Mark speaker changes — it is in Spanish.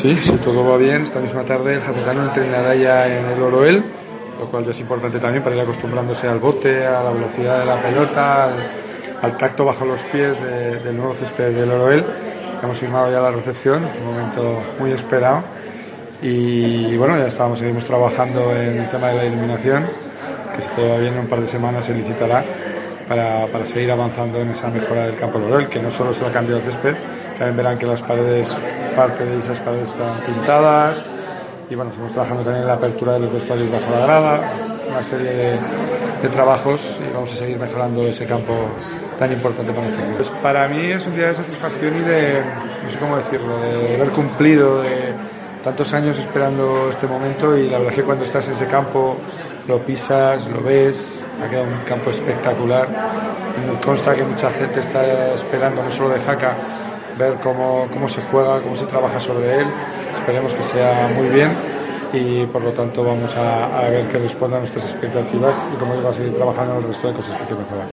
Speaker 1: Sí, si todo va bien, esta misma tarde el Jacetano entrenará ya en el Oroel, lo cual ya es importante también para ir acostumbrándose al bote, a la velocidad de la pelota, al tacto bajo los pies del nuevo césped del Oroel. Hemos firmado ya la recepción, un momento muy esperado. Y bueno, ya seguimos trabajando en el tema de la iluminación, que si todo va bien en un par de semanas se licitará para seguir avanzando en esa mejora del campo del Oroel, que no solo se va a cambiar el césped, también verán que las paredes, parte de esas paredes están pintadas. Y bueno, estamos trabajando también en la apertura de los vestuarios bajo la grada, una serie de trabajos, y vamos a seguir mejorando ese campo tan importante para nosotros. Pues para mí es un día de satisfacción y de, no sé cómo decirlo, de haber cumplido, de tantos años esperando este momento, y la verdad es que cuando estás en ese campo lo pisas, lo ves, ha quedado un campo espectacular. Me consta que mucha gente está esperando, no solo de Jaca, ver cómo se juega, cómo se trabaja sobre él. Esperemos que sea muy bien y por lo tanto vamos a ver que responda a nuestras expectativas, y como digo, a seguir trabajando en el resto de cosas que hay que mejorar.